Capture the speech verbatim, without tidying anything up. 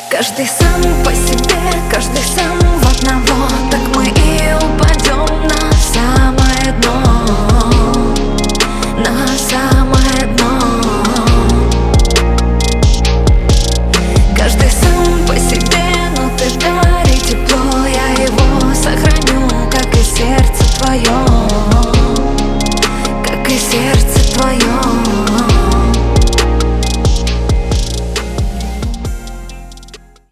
Каждый сам по себе, каждый сам в одного. Так мы и упадем на самое дно.